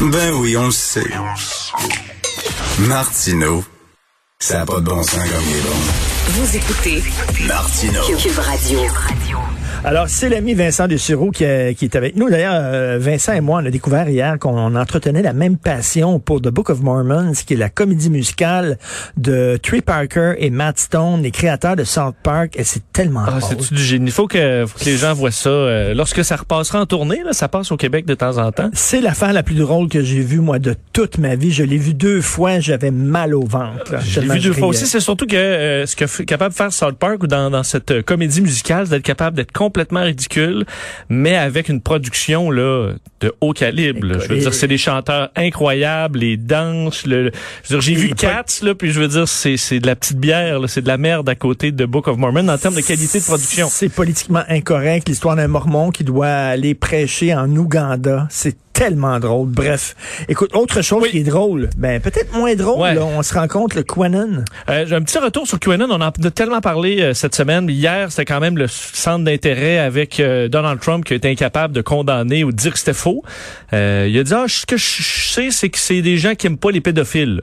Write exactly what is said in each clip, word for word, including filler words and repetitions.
Ben oui, on le sait. Martineau, ça n'a pas de bon sens comme il est bon. Vous écoutez Martineau. Cube Radio. Alors, c'est l'ami Vincent Dessureau qui, euh, qui est avec nous. D'ailleurs, euh, Vincent et moi, on a découvert hier qu'on entretenait la même passion pour The Book of Mormon, qui est la comédie musicale de Trey Parker et Matt Stone, les créateurs de South Park. Et c'est tellement ah, drôle. C'est du génie. Il faut que, faut que les gens voient ça. Euh, lorsque ça repassera en tournée, là, ça passe au Québec de temps en temps. C'est l'affaire la plus drôle que j'ai vue, moi, de toute ma vie. Je l'ai vue deux fois. J'avais mal au ventre. Là, je l'ai vu deux fois aussi. C'est surtout que euh, ce que f- capable de faire South Park ou dans, dans cette euh, comédie musicale, c'est d'être capable d'être complètement ridicule, mais avec une production là de haut calibre. Là. Je veux et, dire, c'est des chanteurs incroyables, les danses. Le, je veux dire, j'ai vu Cats, là, puis je veux dire, c'est c'est de la petite bière, là, c'est de la merde à côté de Book of Mormon en termes de qualité de production. C'est politiquement incorrect, l'histoire d'un Mormon qui doit aller prêcher en Ouganda. C'est tellement drôle. Bref, écoute, autre chose oui. qui est drôle, ben peut-être moins drôle, ouais. là, on se rend compte, le QAnon. Euh, j'ai un petit retour sur QAnon, on en a tellement parlé euh, cette semaine. Hier, c'était quand même le centre d'intérêt avec euh, Donald Trump qui a été incapable de condamner ou de dire que c'était faux. Euh, il a dit, ah, ce que je sais, c'est que c'est des gens qui aiment pas les pédophiles.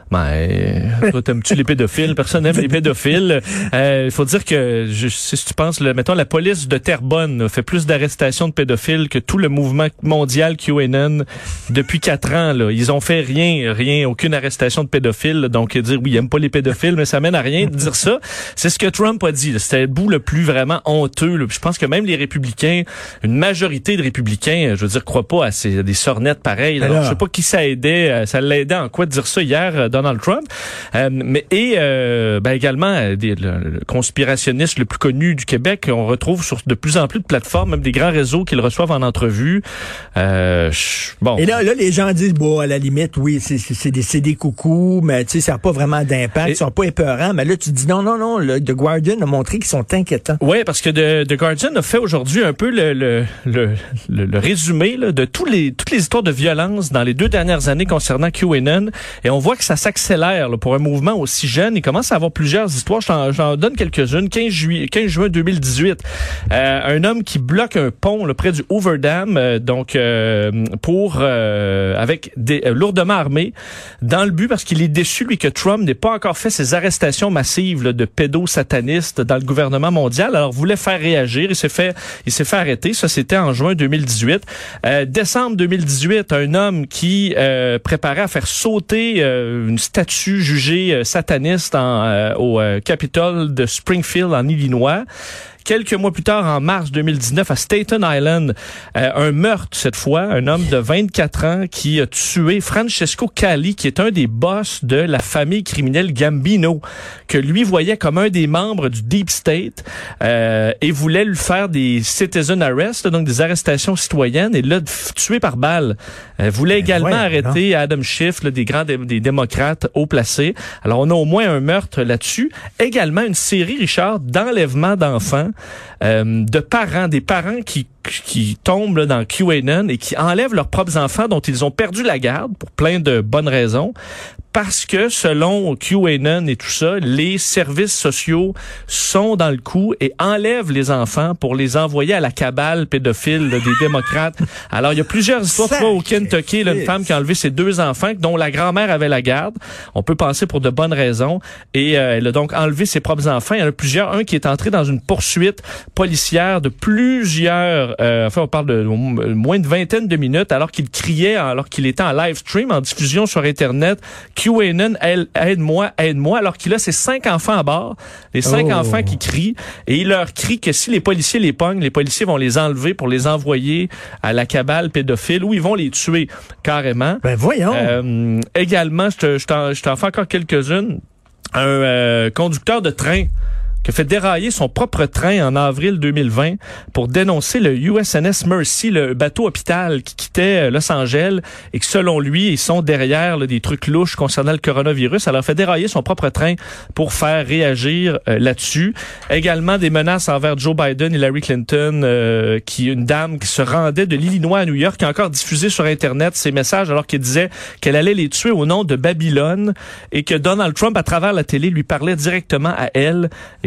Ben, toi, t'aimes-tu les pédophiles? Personne n'aime les pédophiles. Il euh, faut dire que, je, si tu penses, le, mettons, la police de Terrebonne a fait plus d'arrestations de pédophiles que tout le mouvement mondial QAnon depuis quatre ans. Là. Ils ont fait rien, rien, aucune arrestation de pédophiles. Là. Donc, dire, oui, ils aiment pas les pédophiles, mais ça mène à rien de dire ça. C'est ce que Trump a dit. Là. C'était le bout le plus vraiment honteux. Là. Je pense que même les républicains, une majorité de républicains, je veux dire, croient pas à, ces, à des sornettes pareilles. Alors, je sais pas qui ça aidait, ça l'aidait en quoi de dire ça hier, Donald Trump. Euh, mais et euh, ben également des, le, le conspirationniste le plus connu du Québec, on retrouve sur de plus en plus de plateformes, même des grands réseaux qu'ils reçoivent en entrevue. Euh, bon. Et là, là, les gens disent, bon, à la limite, oui, c'est, c'est, c'est des, c'est des coucous, mais tu sais, ça n'a pas vraiment d'impact, et ils sont pas épeurants. Mais là, tu dis, non, non, non, le The Guardian a montré qu'ils sont inquiétants. Oui, parce que The, The Guardian a fait aujourd'hui un peu le, le, le, le, le résumé là, de tous les, toutes les histoires de violence dans les deux dernières années concernant QAnon. Et on voit que ça s'accélère là, pour un mouvement aussi jeune. Il commence à avoir plusieurs histoires. Je t'en, j'en donne quelques-unes. quinze juin deux mille dix-huit, euh, un homme qui bloque un pont là, près du Hoover Dam, euh, donc euh, pour euh, avec des euh, lourdement armés, dans le but parce qu'il est déçu lui que Trump n'ait pas encore fait ses arrestations massives là, de pédosatanistes dans le gouvernement mondial. Alors voulait faire réagir. Il s'est fait, il s'est fait arrêter. Ça c'était en juin deux mille dix-huit. Euh, décembre deux mille dix-huit, un homme qui euh, préparait à faire sauter euh, une statue jugée euh, sataniste en, euh, au euh, Capitole de Springfield en Illinois. Quelques mois plus tard, en mars deux mille dix-neuf, à Staten Island, euh, un meurtre cette fois, un homme de vingt-quatre ans qui a tué Francesco Cali, qui est un des boss de la famille criminelle Gambino, que lui voyait comme un des membres du Deep State euh, et voulait lui faire des citizen arrests, donc des arrestations citoyennes, et là, tué par balle. Euh, voulait ben également ouais, arrêter non. Adam Schiff, là, des grands dé- des démocrates haut placés. Alors, on a au moins un meurtre là-dessus. Également, une série, Richard, d'enlèvements d'enfants. Euh, de parents, des parents qui qui tombent là, dans QAnon et qui enlèvent leurs propres enfants dont ils ont perdu la garde pour plein de bonnes raisons. Parce que, selon QAnon et tout ça, les services sociaux sont dans le coup et enlèvent les enfants pour les envoyer à la cabale pédophile là, des démocrates. Alors, il y a plusieurs histoires. Tu vois, au Kentucky, là, une femme qui a enlevé ses deux enfants, dont la grand-mère avait la garde. On peut penser pour de bonnes raisons. Et euh, elle a donc enlevé ses propres enfants. Il y en a plusieurs. Un qui est entré dans une poursuite policière de plusieurs... Euh, enfin, on parle de moins de vingtaine de minutes, alors qu'il criait, alors qu'il était en live stream, en diffusion sur Internet, QAnon, aide-moi, aide-moi, alors qu'il a ses cinq enfants à bord, les cinq oh. enfants qui crient, et il leur crie que si les policiers les pognent, les policiers vont les enlever pour les envoyer à la cabale pédophile, ou ils vont les tuer carrément. Ben voyons! Euh, également, je, te, je, t'en, je t'en fais encore quelques-unes. Un euh, conducteur de train qui a fait dérailler son propre train en avril deux mille vingt pour dénoncer le U S N S Mercy, le bateau hôpital qui quittait Los Angeles et que selon lui, ils sont derrière là, des trucs louches concernant le coronavirus. Alors, il a fait dérailler son propre train pour faire réagir euh, là-dessus. Également, des menaces envers Joe Biden, Hillary Clinton, euh, qui une dame qui se rendait de l'Illinois à New York, qui a encore diffusé sur Internet ses messages alors qu'elle disait qu'elle allait les tuer au nom de Babylone et que Donald Trump, à travers la télé, lui parlait directement à elle et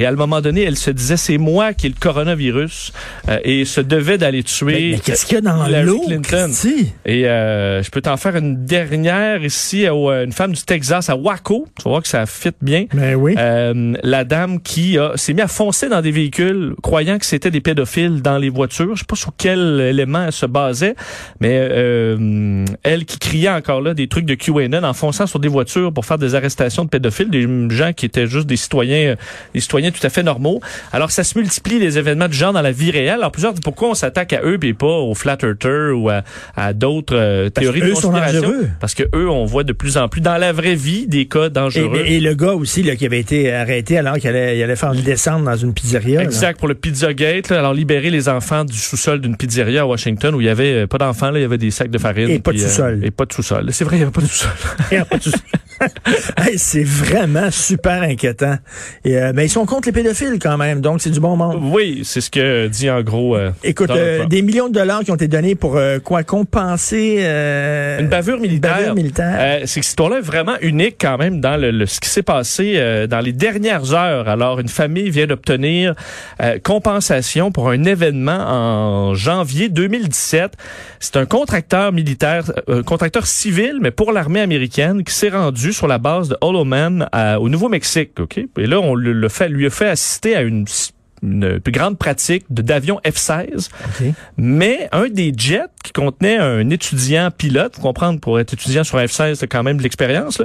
à un moment donné, elle se disait, c'est moi qui ai le coronavirus euh, et se devait d'aller tuer mais, mais qu'est-ce qu'il y a dans Hillary l'eau, Clinton. Christy? Et euh, je peux t'en faire une dernière ici, euh, une femme du Texas, à Waco. Tu vas voir que ça fit bien. Ben oui. Euh, la dame qui a, s'est mise à foncer dans des véhicules, croyant que c'était des pédophiles dans les voitures. Je sais pas sur quel élément elle se basait, mais euh, elle qui criait encore là des trucs de Q A N en fonçant sur des voitures pour faire des arrestations de pédophiles, des gens qui étaient juste des citoyens, des citoyens tout à fait normaux. Alors ça se multiplie les événements de genre dans la vie réelle. Alors plusieurs disent pourquoi on s'attaque à eux et pas aux flat earthers ou à, à d'autres euh, théories de conspiration. Parce que eux, on voit de plus en plus dans la vraie vie des cas dangereux. Et, et le gars aussi là, qui avait été arrêté alors qu'il allait, il allait faire une descente dans une pizzeria. Exact, là. Pour le Pizzagate. Là, alors libérer les enfants du sous-sol d'une pizzeria à Washington où il y avait pas d'enfants, là, il y avait des sacs de farine. Et pas de sous-sol. Euh, et pas de sous-sol. C'est vrai, il n'y avait pas de sous-sol. Il n'y avait pas de sous-sol. Hey, c'est vraiment super inquiétant. Et, euh, mais ils sont contre les pédophiles quand même, donc c'est du bon monde. Oui, c'est ce que dit en gros. Euh, Écoute, euh, des millions de dollars qui ont été donnés pour euh, quoi compenser euh, une bavure militaire. Une bavure militaire. Euh, c'est que cette histoire-là est vraiment unique quand même dans le, le ce qui s'est passé euh, dans les dernières heures. Alors, une famille vient d'obtenir euh, compensation pour un événement en janvier deux mille dix-sept. C'est un contracteur militaire, un contracteur civil, mais pour l'armée américaine, qui s'est rendu sur la base de Holloman à, au Nouveau-Mexique. Ok, et là, on le, le fait, lui a fait assister à une une plus grande pratique de d'avions F seize, okay. Mais un des jets qui contenait un étudiant pilote, faut comprendre, pour être étudiant sur un F seize, c'est quand même de l'expérience, là,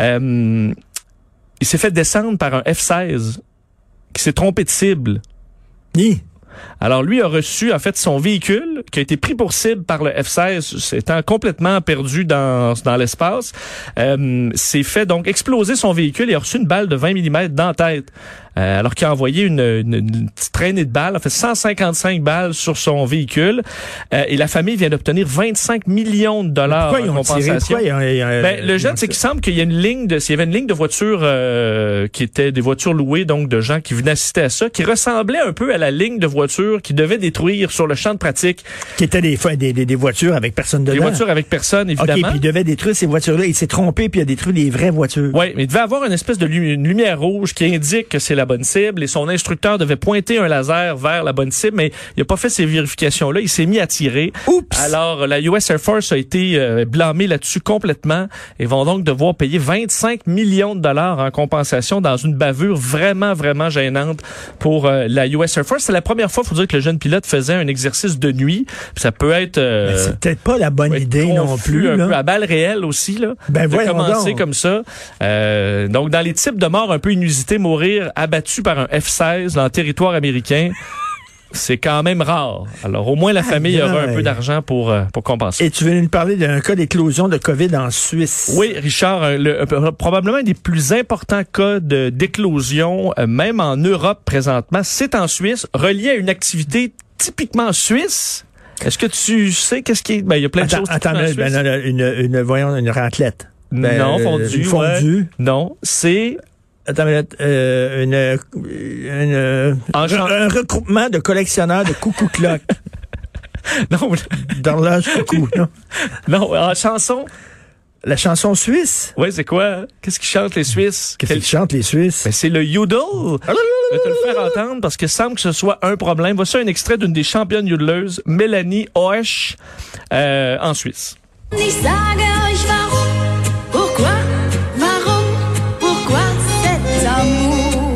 euh, il s'est fait descendre par un F seize qui s'est trompé de cible. Oui. Alors, lui a reçu, en fait, son véhicule qui a été pris pour cible par le F seize, étant complètement perdu dans, dans l'espace. Euh, s'est fait donc exploser son véhicule et a reçu une balle de vingt millimètres dans la tête. Euh, alors qu'il a envoyé une, une, une petite traînée de balles, en fait cent cinquante-cinq balles sur son véhicule. Euh, et la famille vient d'obtenir vingt-cinq millions de dollars en compensation. Tiré, pourquoi ils ont, ils ont, ben, le jeune, c'est qu'il semble qu'il y a une ligne de, s'il y avait une ligne de voitures euh, qui étaient des voitures louées, donc de gens qui venaient assister à ça, qui ressemblait un peu à la ligne de voitures qui devait détruire sur le champ de pratique. Qui étaient des, des, des, des voitures avec personne dedans. Des voitures avec personne, évidemment. OK, puis il devait détruire ces voitures-là. Il s'est trompé, puis il a détruit des vraies voitures. Oui, mais il devait avoir une espèce de lu- une lumière rouge qui indique que c'est la bonne cible et son instructeur devait pointer un laser vers la bonne cible, mais il n'a pas fait ces vérifications-là. Il s'est mis à tirer. Oups! Alors, la U S Air Force a été euh, blâmée là-dessus complètement et vont donc devoir payer vingt-cinq millions de dollars en compensation dans une bavure vraiment, vraiment gênante pour euh, la U S Air Force. C'est la première fois, il faut dire, que le jeune pilote faisait un exercice de nuit. Ça peut être... Euh, c'est peut-être pas la bonne idée non plus. Un là. peu à balles réelles aussi, là. Ben de commencer donc. Comme ça. Euh, donc, dans les types de morts un peu inusités, mourir abattu par un F seize dans le territoire américain, c'est quand même rare. Alors, au moins, la famille aïe, aura un peu d'argent pour, euh, pour compenser. Et tu veux nous parler d'un cas d'éclosion de COVID en Suisse? Oui, Richard, le, euh, probablement un des plus importants cas de, d'éclosion, euh, même en Europe présentement, c'est en Suisse, relié à une activité typiquement suisse. Est-ce que tu sais qu'est-ce qui est... Ben, il y a plein de attends, choses. Attends, ben, ben, une, une, voyons, une raclette. Ben, non, fondue. Une fondue. Ouais. Non, c'est... Attends, euh, une, une, un, un regroupement de collectionneurs de coucou clock. Non, d'horloge coucou, non? Non, en chanson. La chanson suisse? Oui, c'est quoi? Qu'est-ce qu'ils chantent les Suisses? Qu'est-ce qu'ils chantent les Suisses? Ben, c'est le yodel. Je vais te le faire entendre parce que semble que ce soit un problème. Voici un extrait d'une des championnes yodeleuses, Mélanie Oesch, euh, en Suisse. Pourquoi? Warum? Pourquoi cet amour?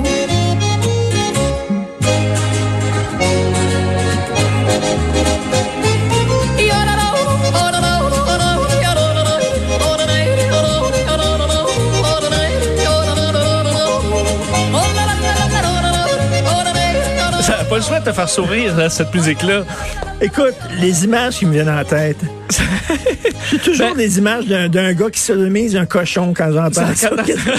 Ça n'a pas le choix de te faire sourire, là, cette musique-là. Écoute, les images qui me viennent en tête. J'ai toujours ben, des images d'un, d'un gars qui se mise un cochon quand j'entends ça.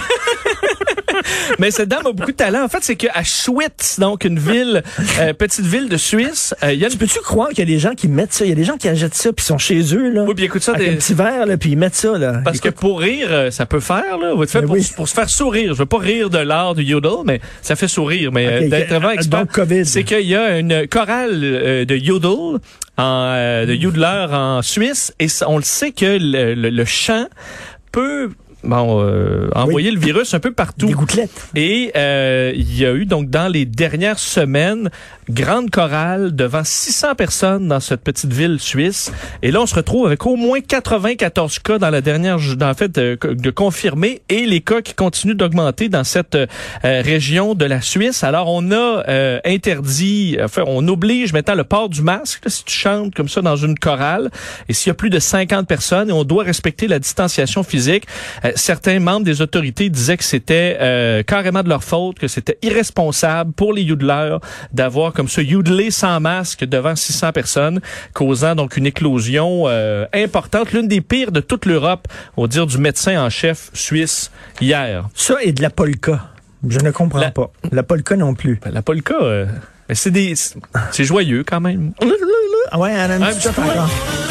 Mais cette dame a beaucoup de talent. En fait, c'est qu'à Schwyz, donc une ville, euh, petite ville de Suisse, euh, y a une... Tu peux-tu croire qu'il y a des gens qui mettent ça? Il y a des gens qui achètent ça, puis sont chez eux, là. Oui, puis écoute ça. Avec des... un petit verre, là, puis ils mettent ça, là. Parce écoute... que pour rire, ça peut faire, là. Pour, oui. pour se faire sourire. Je veux pas rire de l'art du yodel, mais ça fait sourire. Mais okay, d'être vraiment expert, donc, COVID. C'est qu'il y a une chorale euh, de yodel, en, euh, de yodeleurs en Suisse, et on le sait que le, le, le chant peut bon, euh, envoyé oui. le virus un peu partout. Des gouttelettes. Et euh, il y a eu donc dans les dernières semaines grande chorale devant six cents personnes dans cette petite ville suisse. Et là, on se retrouve avec au moins quatre-vingt-quatorze cas dans la dernière, dans, en fait, de, de confirmés et les cas qui continuent d'augmenter dans cette euh, région de la Suisse. Alors, on a euh, interdit, enfin, on oblige maintenant le port du masque là, si tu chantes comme ça dans une chorale. Et s'il y a plus de cinquante personnes, et on doit respecter la distanciation physique. Euh, certains membres des autorités disaient que c'était euh, carrément de leur faute, que c'était irresponsable pour les yodeleurs d'avoir comme ça yodelé sans masque devant six cents personnes, causant donc une éclosion euh, importante, l'une des pires de toute l'Europe, au dire du médecin en chef suisse hier. Ça et de la polka. Je ne comprends la, pas. La polka non plus. Ben, la polka, euh, c'est des, c'est joyeux quand même. Ah ouais, elle a un petit peu encore.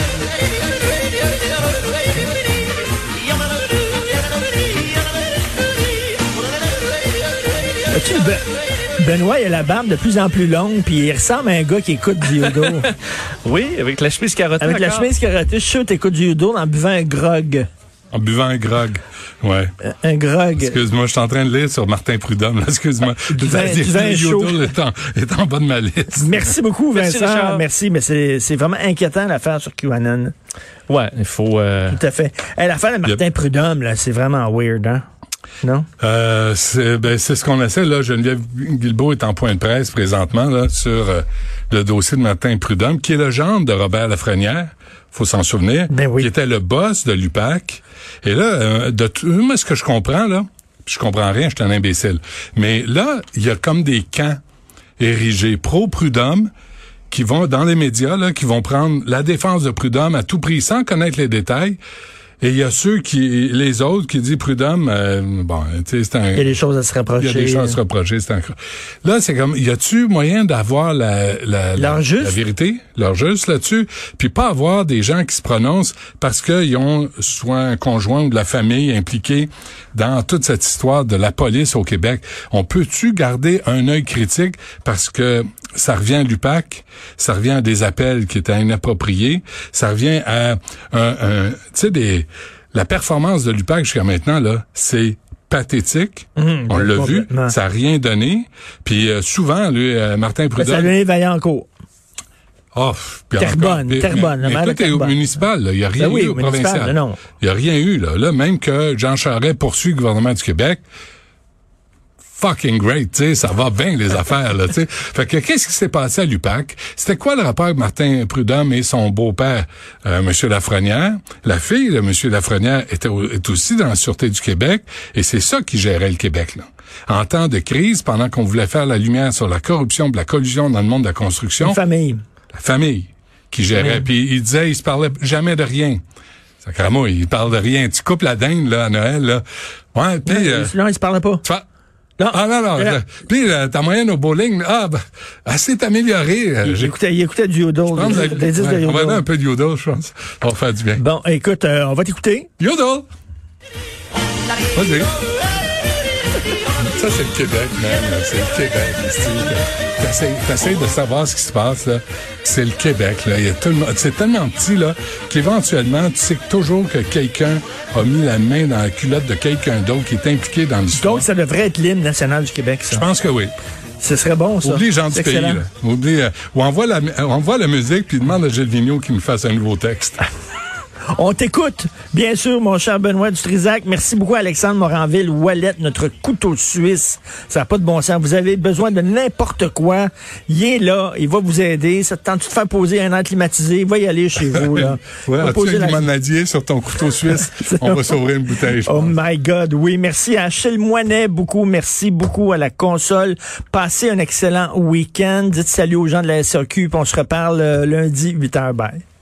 As-tu ben, Benoît, il a la barbe de plus en plus longue, puis il ressemble à un gars qui écoute du judo. Oui, avec la chemise carottée. Avec encore. La chemise carottée, je suis sûr que tu écoutes du judo en buvant un grog. En buvant un grog, ouais. Euh, un grog. Excuse-moi, je suis en train de lire sur Martin Prudhomme, là, excuse-moi. Du vin, du vin chaud. Est en, est en bas de ma liste. Merci beaucoup, Vincent. Merci, Merci, mais c'est, c'est vraiment inquiétant l'affaire sur QAnon. Ouais, il faut... Euh... Tout à fait. Hey, l'affaire de Martin yep. Prudhomme, là, c'est vraiment weird, hein? Non? Euh, c'est, ben, c'est ce qu'on essaie, là. Geneviève Guilbeault est en point de presse présentement, là, sur euh, le dossier de Martin Prudhomme, qui est le gendre de Robert Lafrenière, faut s'en souvenir, ben oui. qui était le boss de l'U P A C. Et là, euh, de tout ce que je comprends, là, je comprends rien, je suis un imbécile. Mais là, il y a comme des camps érigés pro-Prudhomme qui vont, dans les médias, là, qui vont prendre la défense de Prudhomme à tout prix, sans connaître les détails. Et il y a ceux qui, les autres qui disent Prudhomme, euh, bon, tu sais, c'est un... Il y a des choses à se reprocher. Il y a des choses à se reprocher, c'est un... Là, c'est comme, y a-tu moyen d'avoir la, la, la, la vérité, leur juste là-dessus, puis pas avoir des gens qui se prononcent parce qu'ils ont soit un conjoint ou de la famille impliqué dans toute cette histoire de la police au Québec. On peut-tu garder un œil critique parce que ça revient à l'U P A C, ça revient à des appels qui étaient inappropriés, ça revient à un, un tu sais, des, la performance de l'U P A C jusqu'à maintenant, là, c'est pathétique. Mmh, on l'a vu, ça n'a rien donné. Puis euh, souvent, lui, euh, Martin Prudhomme... Ça a donné Vaillancourt. Oh, Terrebonne, encore, Terrebonne. Mais, mais toi, t'es au municipal, il n'y a rien ben oui, eu au provincial. Il n'y a rien eu, là. Là, même que Jean Charest poursuit le gouvernement du Québec, fucking great, tu sais, ça va bien les affaires, là, tu sais. Fait que qu'est-ce qui s'est passé à l'U P A C? C'était quoi le rapport avec Martin Prudhomme et son beau-père, euh, M. Lafrenière? La fille de M. Lafrenière était au, est aussi dans la Sûreté du Québec, et c'est ça qui gérait le Québec, là. En temps de crise, pendant qu'on voulait faire la lumière sur la corruption, de la collusion dans le monde de la construction. Une famille. La famille qui gérait. Mmh. Puis il disait, il se parlait jamais de rien. Sacrément, il parle de rien. Tu coupes la dinde, là, à Noël, là. Ouais, puis... Non, euh, non, il se parlait pas. Tu fais, non. Ah non, non. Je, puis euh, ta moyenne au bowling, ah, ben, elle s'est améliorée. Il, il, écoutait, il écoutait du yodel. Ouais, on va donner un peu de yodel, je pense. On va faire du bien. Bon, écoute, euh, on va t'écouter. Yodel! Vas-y. Ça, c'est le Québec, man. C'est le Québec. T'essayes, t'essayes de savoir ce qui se passe, là. C'est le Québec, là. Il y a tellement, c'est tellement petit, là, qu'éventuellement, tu sais toujours que quelqu'un a mis la main dans la culotte de quelqu'un d'autre qui est impliqué dans l'histoire. Donc, ça devrait être l'hymne national du Québec, ça. Je pense que oui. Ce serait bon, ça. Oublie les gens du pays, là. Oublie, euh, ou envoie la, envoie la musique, puis demande à Gilles Vigneault qu'il nous fasse un nouveau texte. On t'écoute, bien sûr, mon cher Benoît Dutrisac. Merci beaucoup, Alexandre Moranville-Ouellette, notre couteau suisse. Ça n'a pas de bon sens. Vous avez besoin de n'importe quoi. Il est là, il va vous aider. Ça te tente de te faire poser un air climatisé. Il va y aller chez vous, là. Ouais, as-tu un limonadier sur ton couteau suisse? On va s'ouvrir une bouteille, je pense. Oh my God, oui. Merci à Achille Moinet, beaucoup. Merci beaucoup à la console. Passez un excellent week-end. Dites salut aux gens de la S A Q, puis on se reparle lundi, huit heures. Bye.